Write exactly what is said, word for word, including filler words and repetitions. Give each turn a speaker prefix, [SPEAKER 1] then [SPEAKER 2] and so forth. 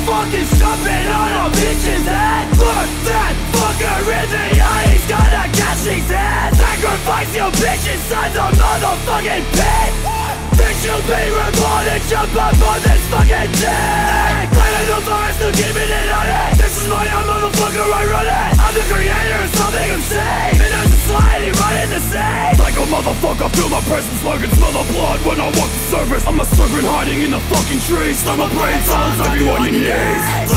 [SPEAKER 1] fucking stomping on a bitch's head. Look that fucker in the eye, he's gonna catch these hands. Sacrifice your bitch inside the motherfucking pit. Think you'll be reborn and jump up on this fucking dick. Cleaning the forest to keep it in on it. This is my own motherfucker, I run it. I'm the creator of something obscene. And there's a society running the same. Like a motherfucker, feel my presence, I can smell the blood when I walk the surface. I'm a serpent hiding in the fucking trees. Slam my brain, silence everyone you need.